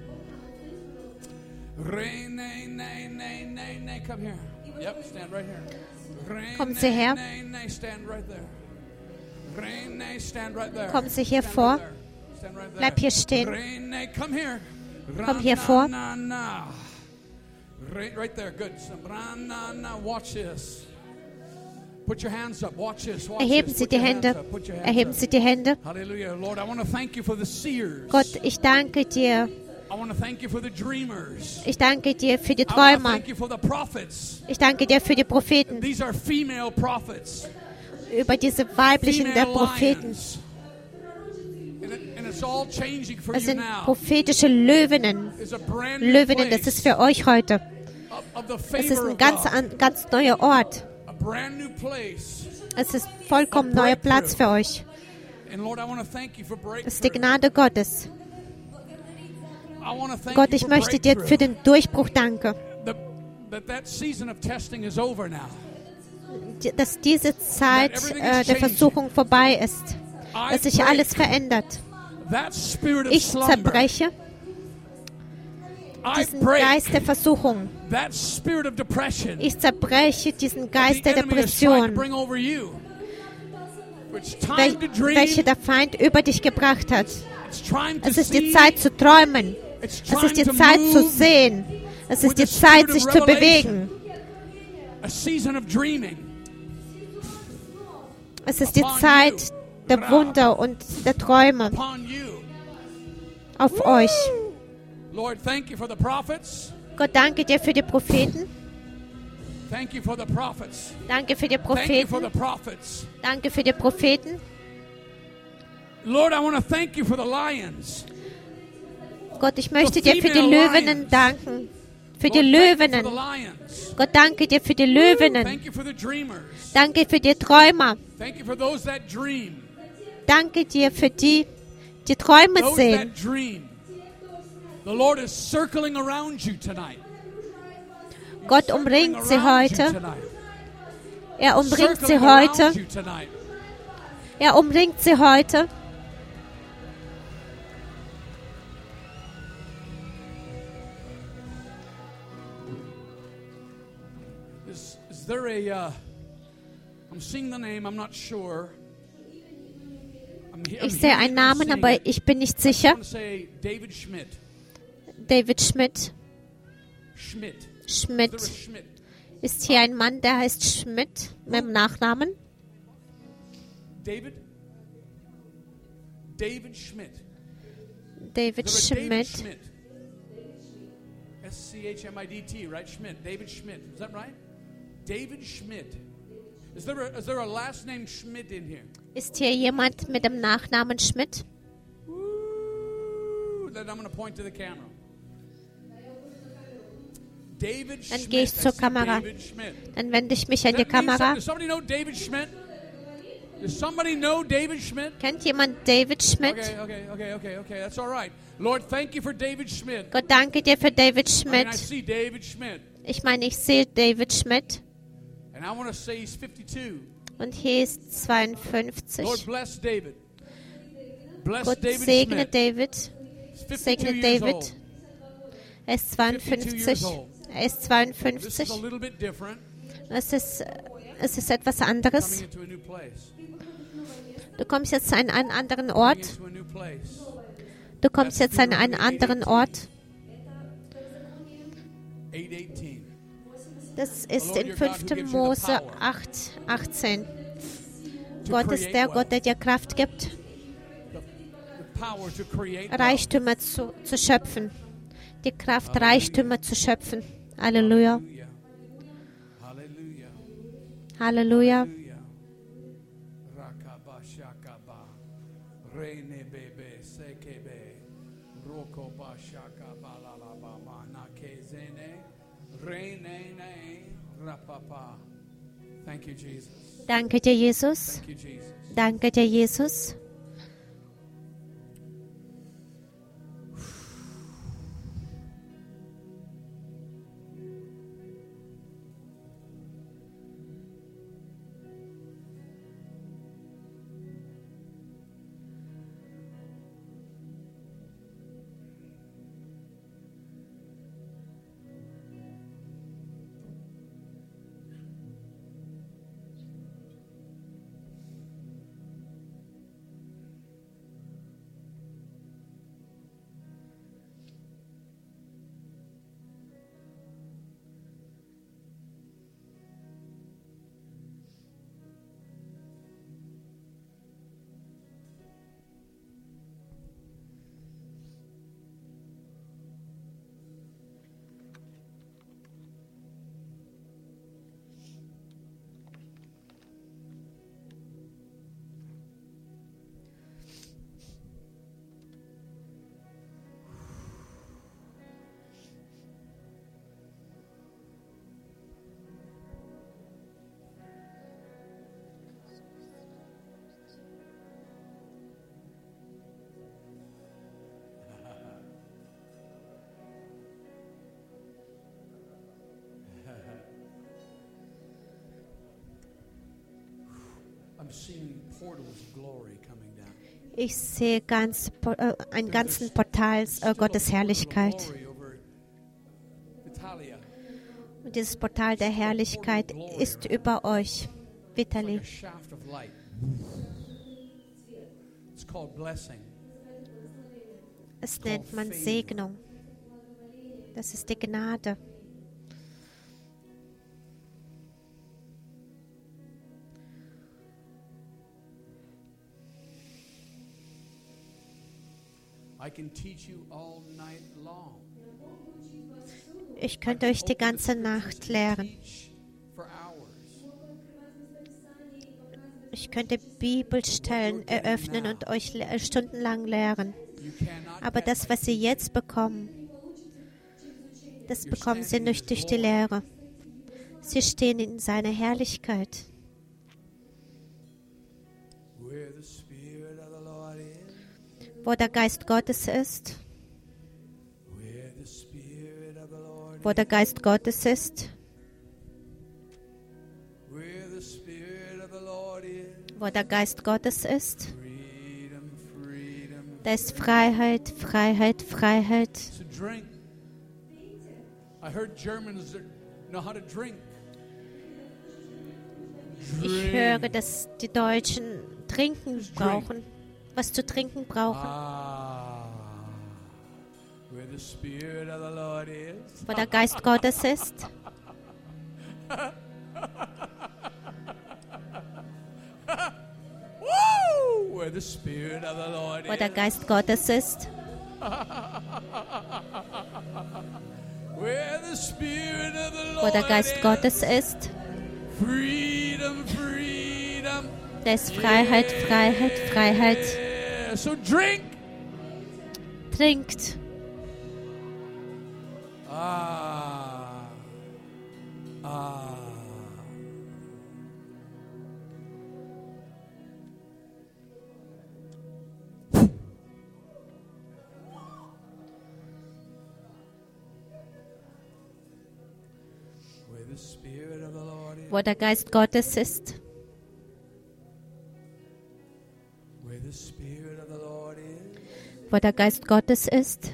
Re ne ne ne ne ne. Come here. Yep, stand right here. Re Kommen Sie her. ne ne. Stand right there. Re ne. Stand right there. Kommen Sie hier Stand vor. right there. Stand right there. Bleib hier stehen. Re ne. Come here. Komm hier vor. Na, na. Right there, good. Ra na na. Watch this. Put your hands up. Watch this. Watch Erheben this. Sie Put die your hands Hände. up. Put your hands Erheben up. Sie die Hände. Hallelujah. Lord, I want to thank you for the seers. Gott, ich danke dir. I want to thank you for the dreamers. Ich danke dir für die I want to Träumer. thank you for the prophets. Ich danke dir für die Propheten. These are female prophets. Über diese weiblichen der Female Propheten. lions. And it's all changing for Es you sind now. prophetische Löwinnen. It's a brand new Löwinnen, das place ist für euch heute. of the Es ist favor ein of God. ganz neuer Ort. A brand new place. Es ist vollkommen neuer Platz für euch. And Lord, I want to thank you for Das ist die breakthrough. Gnade Gottes. I want to thank Gott, you ich for möchte dir breakthrough. für den Durchbruch danken. That season of testing is over now. Dass diese Zeit der Versuchung vorbei ist. Dass sich alles verändert. That spirit of Ich slumber. zerbreche I diesen break Geist der Versuchung. that spirit of depression. Ich zerbreche diesen Geist the der enemy is trying to Depression, bring over you. It's time to dream. welche der Feind über dich gebracht hat. It's time to Es ist die see. Zeit zu träumen. It's Es ist die time to Zeit zu move. sehen. Es ist with die the Zeit, spirit of sich zu revelation. bewegen. A season of dreaming. Es ist die Zeit der Wunder und der Träume Upon you. auf euch. Lord, thank you for the prophets. Gott, danke dir für die Propheten. Thank you for the prophets. Danke für die Thank you for the Propheten. prophets. Danke für die Propheten. Lord, I want to thank you for the lions. Gott, ich möchte dir für die Löwinnen danken. Für die Lord, thank you for the Löwinnen. lions. Gott, danke dir für die Löwinnen. Thank you for the dreamers. Danke für die Träumer. Thank you for those that dream. Danke dir für die Träume Those sehen. that dream. The Lord is circling around you tonight. Gott umringt sie heute. Tonight. Er umringt sie Circling around heute. you tonight. Er umringt sie heute. Is there a? I'm seeing the name. I'm not sure. Ich sehe einen Namen, aber ich bin nicht sicher. David Schmidt. David Schmidt. Schmidt. Schmidt. Is there a Schmidt? Ist hier ein Mann, der heißt Schmidt mit dem Nachnamen? David? David Schmidt. David Is there a David Schmidt. Schmidt? S-C-H-M-I-D-T, right? Schmidt. David Schmidt. Is that right? David Schmidt. Is there a last name Schmidt in here? Ist hier jemand mit dem Nachnamen Schmidt? Ooh, then I'm going to point to the camera. David Dann Schmidt. gehe ich zur I see Kamera. David Schmidt. Dann wende ich mich an die That means Kamera. Does somebody know David Schmidt? Does somebody know David Schmidt? Kennt jemand David Schmidt? Okay. That's all right. Lord, thank you for David Schmidt. Gott, danke dir für David I Schmidt. see David Schmidt. Ich meine, ich sehe David Schmidt. And I want to say he's 52. Und hier ist 52. Lord, bless David. Bless Gott David segne Schmidt. David. He's 52 Segne years David. old. Er ist 52 years 52. old. Er ist This is 52. a little bit different. Es ist etwas Coming anderes. into a new place. Du kommst jetzt an einen anderen Coming Ort. into a new place. Du kommst jetzt an einen anderen Ort. 8:18. Das ist in 5. Mose 8,18. Gott ist der Gott, der dir Kraft gibt, The power to create wealth. Reichtümer zu schöpfen. Die Kraft, Reichtümer zu schöpfen. Halleluja. Hallelujah. Hallelujah. Halleluja. Hallelujah. Rakaba shakaba. Rene bebe sekebe. Rokoba shakaba la la ba ma na kezene. Rene ne rapapa. Thank you, Jesus. Danke dir, Jesus. Thank you, Jesus. Danke dir, Jesus. I'm seeing portals of glory coming down. Ich sehe einen ganzen Portal Gottes Herrlichkeit. Und dieses Portal der Herrlichkeit ist über euch, Vitali. Es nennt man Segnung. Das ist die Gnade. I can teach you all night long. Ich könnte euch die ganze Nacht lehren. Ich könnte Bibelstellen eröffnen und euch stundenlang lehren. Aber das, was Sie jetzt bekommen, das bekommen Sie nicht durch die Lehre. Sie stehen in seiner Herrlichkeit. Wo der Geist Gottes ist, wo der Geist Gottes ist, wo der Geist Gottes ist, da ist Freiheit, Freiheit, Freiheit. Ich höre, dass die Deutschen trinken brauchen, was zu trinken brauchen. Wo der Geist Gottes ist, wo der Geist Gottes ist, wo der Geist Gottes ist, da ist Freiheit, Freiheit, Freiheit. Trinkt. Wo der Geist Gottes ist, wo der Geist Gottes ist,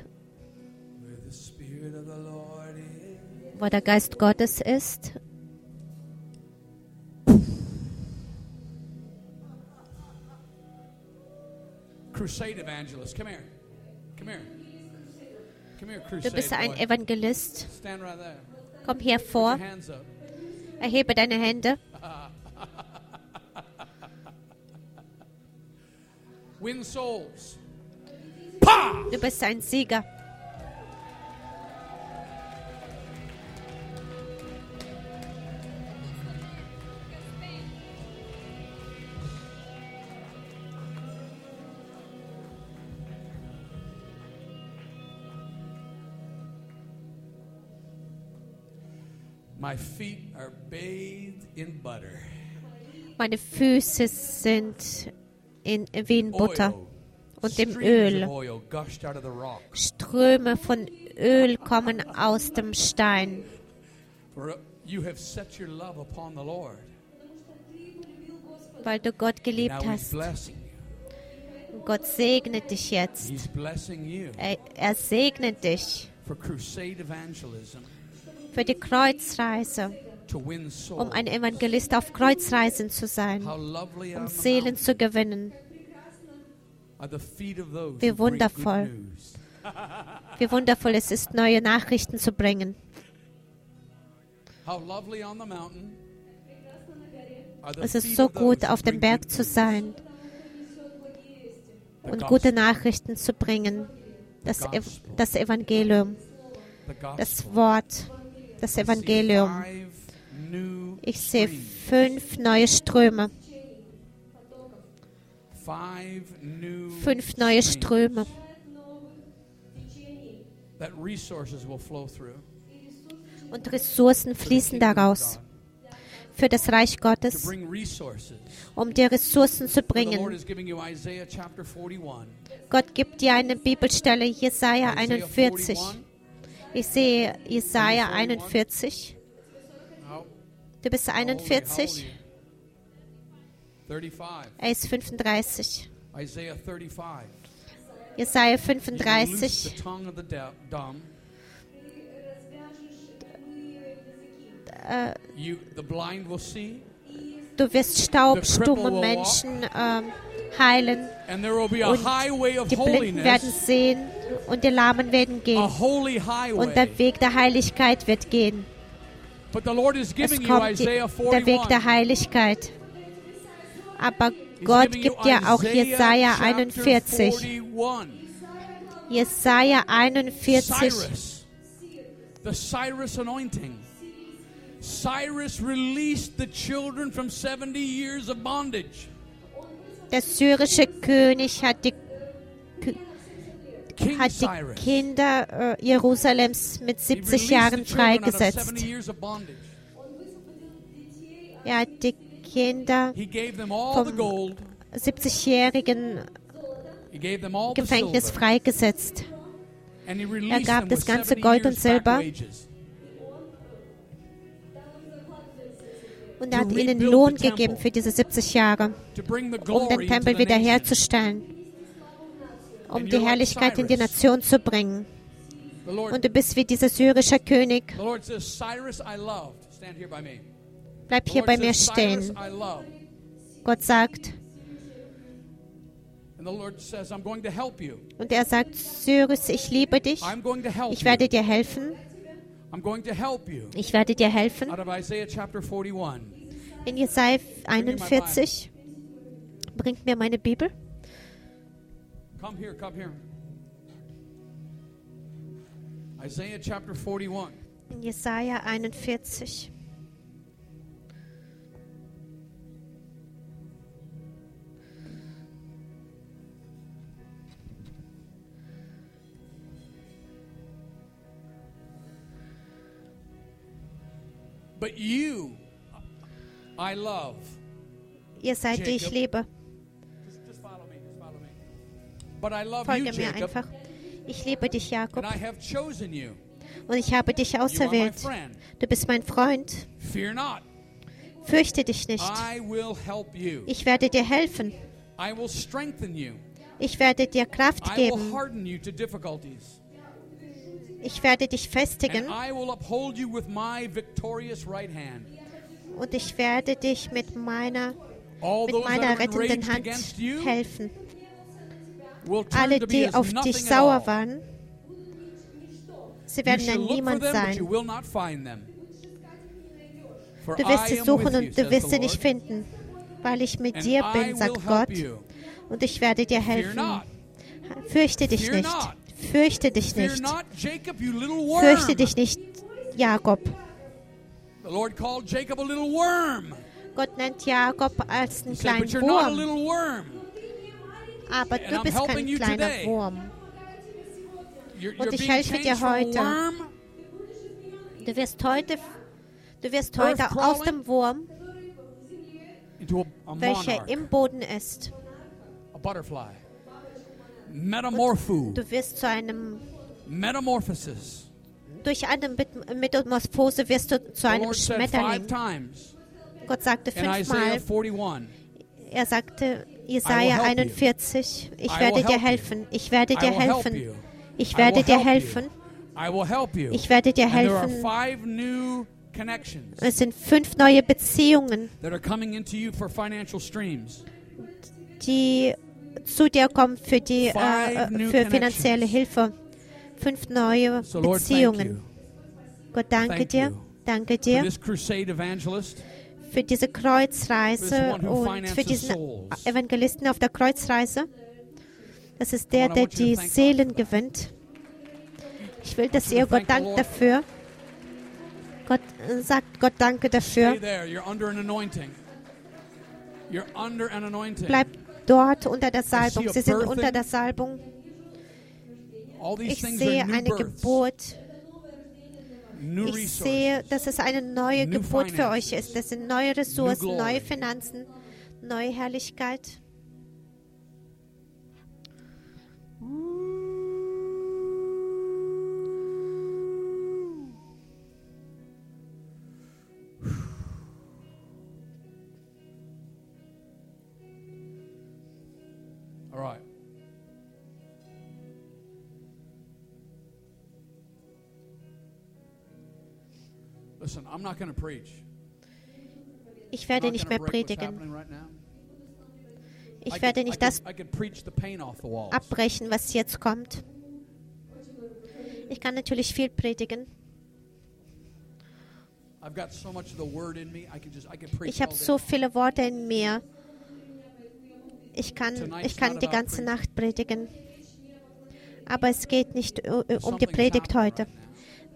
wo der Geist Gottes ist, Crusade evangelist, come here. Come here. Come here, crusade. Du bist ein Evangelist. Stand right there. Komm hier vor. Put your hands up. Erhebe deine Hände. Win souls. Du bist ein Sieger. My feet are bathed in butter. Meine Füße sind wie in Butter Oil. und im Streams Öl. of oil gushed out of the rock. Ströme von Öl kommen aus dem Stein. For you have set your love upon the Lord. Weil du Gott geliebt Now he's hast. blessing you. Und Gott segnet dich jetzt. He's blessing you Er segnet dich for crusade evangelism für die Kreuzreise, to win souls. um ein Evangelist auf Kreuzreisen zu sein, How lovely um are the Seelen mountains zu gewinnen. are the feet of those Wie who bring good wundervoll. news. Wie wundervoll es ist, neue Nachrichten zu bringen. How lovely on the mountain are the Es ist feet so of those gut, who auf dem bring Berg good zu news. sein The und gospel. gute Nachrichten zu bringen. Das Evangelium, The gospel. das Wort, das I see Evangelium. 5 new Ich sehe streams. 5 neue Ströme, 5 neue Ströme, that resources will flow through und Ressourcen fließen daraus für das Reich to Gottes, bring resources. um dir Ressourcen zu The Lord bringen. is giving you Isaiah chapter 41. Gott gibt dir eine Bibelstelle, Jesaja 41. Ich sehe Jesaja 41. How- Du bist how old are you? 41, 35. er ist 35. Isaiah 35. Jesaja He's gonna loose 35. the tongue of the dumb. The blind will see, Du wirst staubstumme Menschen heilen. and there will be a Und highway of die Blinden werden holiness, sehen und die Lahmen werden a gehen. holy Und der highway. Weg der Heiligkeit wird gehen. But the Lord is Es giving you kommt Isaiah der Weg der 41. Heiligkeit. Aber He's Gott giving you gibt dir auch Jesaja chapter 41. 41. Jesaja 41. Cyrus, the Cyrus anointing. Cyrus released the children from 70 years of bondage. Der syrische König hat die King Cyrus. Kinder Jerusalems mit He 70 released Jahren the children out of freigesetzt. 70 years of bondage. Er hat die Kinder He gave them all the vom gold. 70-jährigen He gave them all the Gefängnis silver. freigesetzt. And he Er released gab them das with ganze 70 Gold und years back Silber wages. und er hat ihnen Lohn gegeben für diese 70 Jahre, To bring the um glory den into Tempel the nation. wiederherzustellen, um die Herrlichkeit in die Nation zu bringen. The Lord, Und du bist wie dieser syrische König. the Lord says, Cyrus I loved. Stand here by me. Bleib The hier Lord bei mir says, Cyrus stehen. I loved. Gott sagt, And the Lord says, I'm going to help you. und er sagt, Cyrus, ich liebe dich. I'm going to help Ich werde you. dir helfen. I'm going to help you. Ich werde dir helfen. Out of Isaiah chapter 41. In Jesaja 41, bringt mir meine Bibel. Come here, come here. Isaiah chapter 41. In Jesaja 41. But you, I love. Ihr seid, die ich Jacob. liebe. Just follow me, just follow me. But I love you, Folge mir Jacob, einfach. Ich liebe dich, Jakob. and I have chosen you. Und ich habe dich You are my auserwählt. friend. Du bist mein Freund. Fear not. Fürchte dich nicht. I will help you. Ich werde dir helfen. I will strengthen you. Ich werde dir Kraft I will geben. harden you to difficulties. Ich werde dich festigen. And I will uphold you with my victorious right hand. Und ich werde dich mit meiner All those that meiner are rettenden enraged Hand against you helfen. will turn Alle, to be die as auf dich nothing at sauer all. waren, sie You werden shall ein look for Niemand them, but you sein. will not find them. For Du wirst I sie am suchen with you, und du says wirst the sie nicht Lord, finden, weil ich mit and dir I bin, will sagt help Gott. you. Und ich werde dir Fear helfen. not. Fürchte dich Fear nicht. not. Fürchte dich Fear nicht. not, Jacob, you little worm. Fürchte dich nicht, Jakob. The Lord called Jacob a little worm. Gott nennt Jakob als einen He said, kleinen but you're not a Wurm. little worm. Aber and du I'm bist helping kein you kleiner today. Wurm. You're Und ich being helfe dir changed from a heute. worm Du wirst heute Earth aus crawling. dem Wurm, into a welcher monarch, im Boden ist. a butterfly. Metamorpho, Du wirst zu einem, metamorphosis. durch eine Metamorphose wirst du zu The einem Lord said 5 Schmetterling. times Gott sagte in Isaiah 5-mal. 41, Er sagte, I will Jesaja help you. 41, ich I werde will dir help you. helfen. Ich werde I dir will help helfen. you. Ich I werde will dir help you. helfen. I will help you. Ich werde dir And there are helfen. 5 new connections Es sind 5 neue Beziehungen, that are coming into you for financial streams. die zu dir kommen für Five new für finanzielle Hilfe. 5 neue So Lord, thank you Beziehungen. Gott, danke Thank dir. you Danke for dir this crusade evangelist. für diese This Kreuzreise one who und finances für diesen souls. Evangelisten auf der Kreuzreise. Das ist der, Come on, I der want you to die thank God Seelen for that. gewinnt. Ich will, dass you to ihr Gott thank the dankt Lord. dafür. Gott sagt Gott danke Stay dafür. there. You're under an anointing. You're under an anointing. Bleibt dort unter der Salbung. see a Sie sind birthing. unter der Salbung. All these Ich things sehe are new eine births, Geburt. new Ich sehe, resources. dass es eine neue New Geburt für euch finances. ist. Das sind neue Ressourcen, glory. neue Finanzen, neue Herrlichkeit. All right. Listen, I'm not going to preach. Ich I'm werde not nicht gonna mehr break what's predigen. happening right now. Ich werde nicht das I could preach the paint off the walls. abbrechen, was jetzt kommt. Ich kann natürlich viel predigen. I've got so much of the word in me. I could preach Ich habe all day so long. viele Worte in mir. Ich kann die ganze Nacht predigen. Aber es geht nicht um die Predigt heute.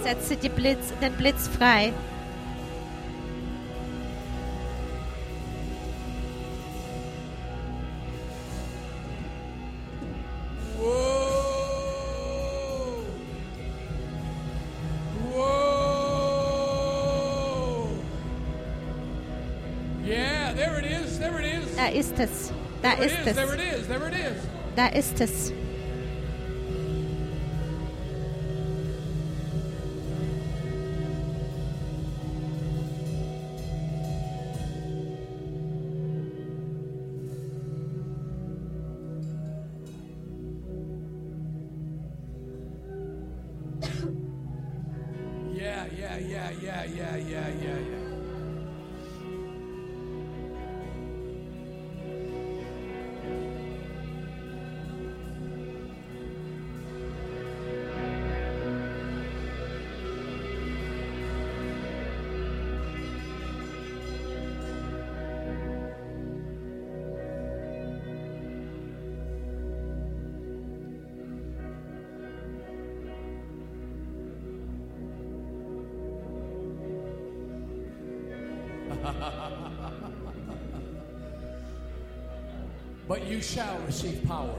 Setze den Blitz frei. Da ist es. Da ist es. Da ist es. Yeah. But you shall receive power.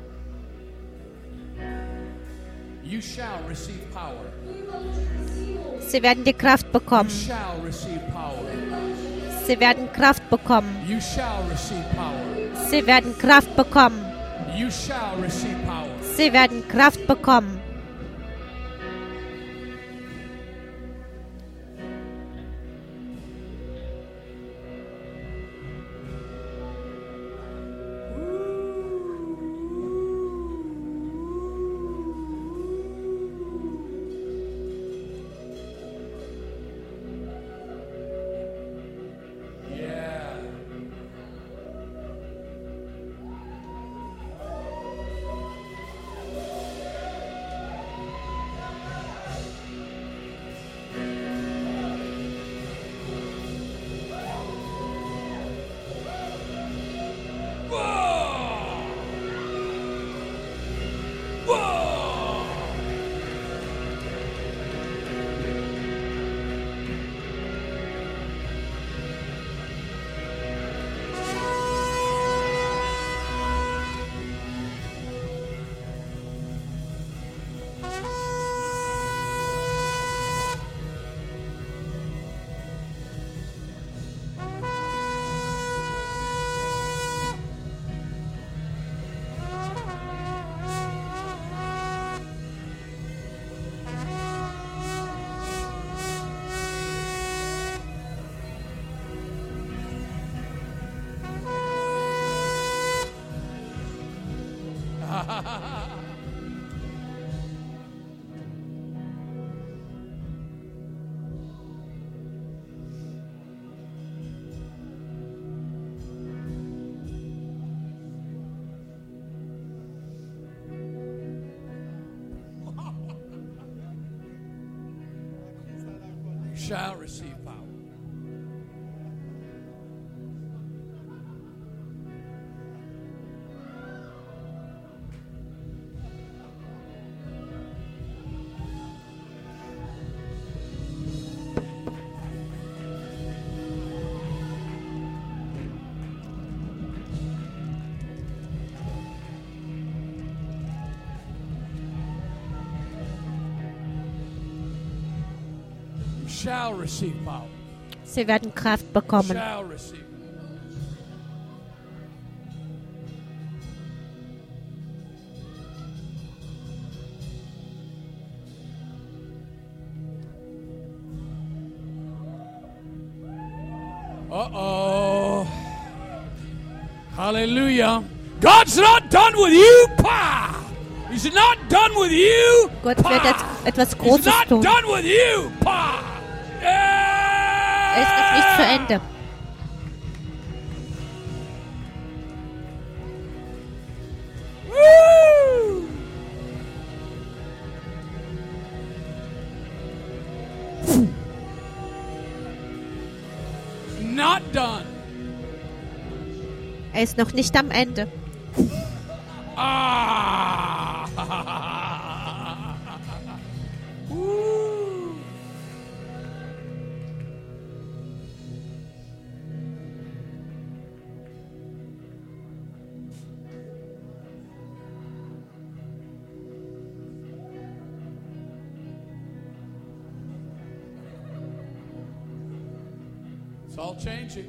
You shall receive power. Sie werden die Kraft bekommen. You shall receive power. Sie werden Kraft bekommen. You shall receive power. Sie werden Kraft bekommen. You shall receive power. Sie werden Kraft bekommen. Shall receive power. Shall receive power. Sie werden Kraft bekommen. Shall receive. Uh-oh. Hallelujah. God's not done with you, pa. He's not done with you, Gott wird jetzt etwas He's Großes not tun. done with you, pa. Er ist noch nicht zu Ende. Woo! Not done. Er ist noch nicht am Ende. Ah. Woo. all changing.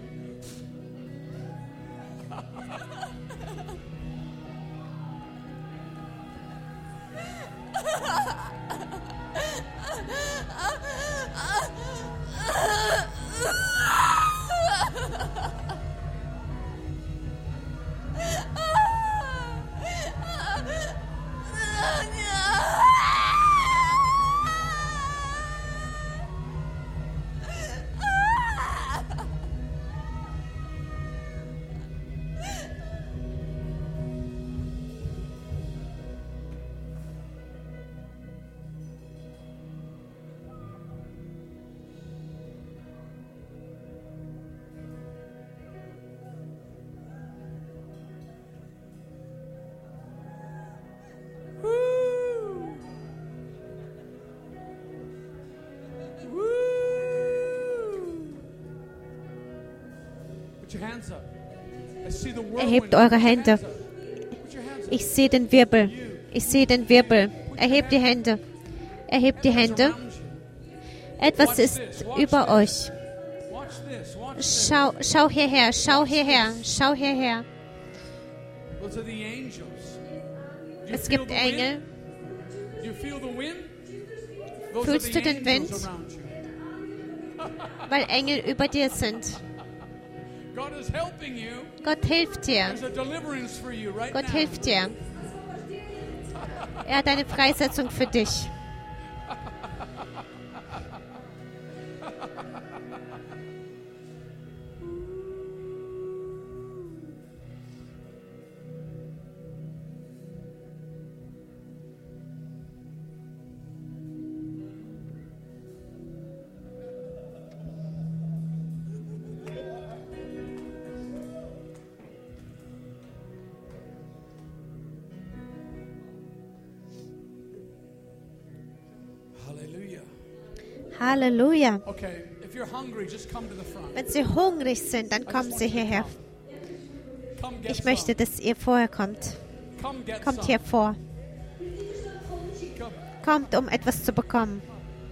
Erhebt eure Hände. Ich sehe den Wirbel. Ich sehe den Wirbel. Erhebt die Hände. Erhebt die Hände. Etwas ist über euch. Schau hierher. Schau hierher. Schau hierher. Es gibt Engel. Fühlst du den Wind? Weil Engel über dir sind. Gott hilft dir. Gott hilft dir. Er hat eine Freisetzung für dich. Halleluja. Wenn Sie hungrig sind, dann kommen Sie hierher. Ich möchte, dass ihr vorher kommt. Kommt hier vor. Kommt, um etwas zu bekommen.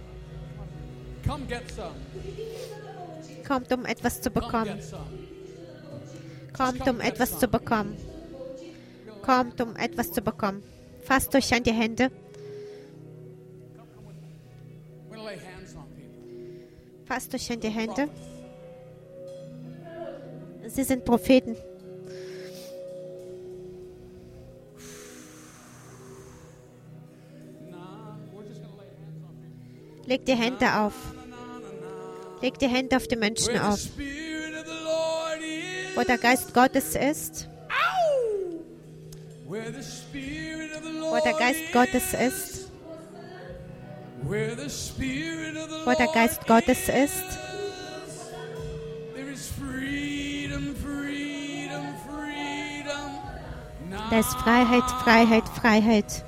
Kommt, um etwas zu bekommen. Kommt, um etwas zu bekommen. Kommt, um etwas zu bekommen. Fasst euch an die Hände. Fasst euch an die Hände. Sie sind Propheten. Legt die Hände auf. Legt die Hände auf die Menschen auf. Wo der Geist Gottes ist. Wo der Geist Gottes ist. Wo der Geist Gottes ist, da ist Freiheit, Freiheit, Freiheit.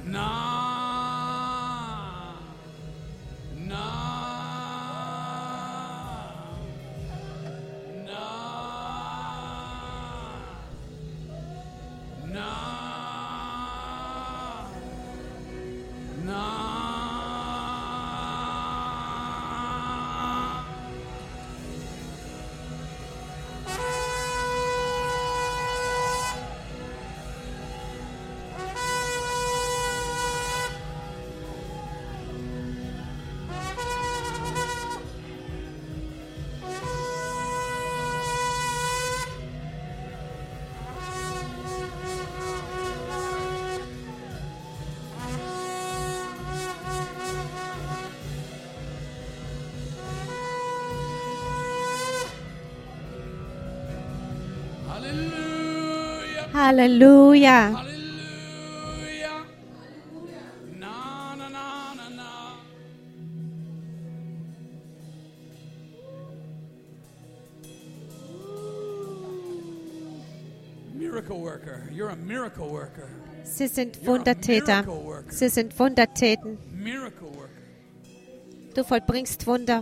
Halleluja. Halleluja. Na, na, na, na, na. Miracle worker. You're a miracle worker. Sie sind Wundertäter. Sie sind Wundertäten. Miracle worker. Du vollbringst Wunder.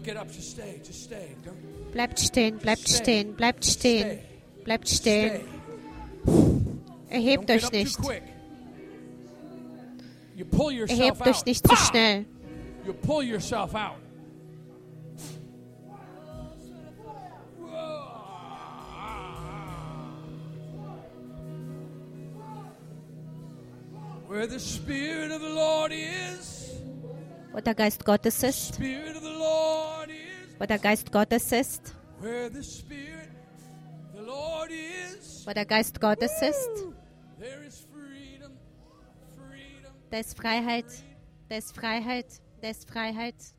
Bleibt stehen, bleibt stehen, bleibt stehen, bleibt stehen. Erhebt Don't get euch up too nicht. quick. You pull yourself Erhebt out. euch nicht zu Pah! schnell. You pull yourself out. Where the Spirit of the Lord is, Wo der Geist Gottes ist, Spirit of the Lord is, wo der Geist Gottes ist, where the Spirit of the Lord is, wo der Geist Gottes ist, there is freedom, freedom. da ist Freiheit, da ist Freiheit, da ist Freiheit.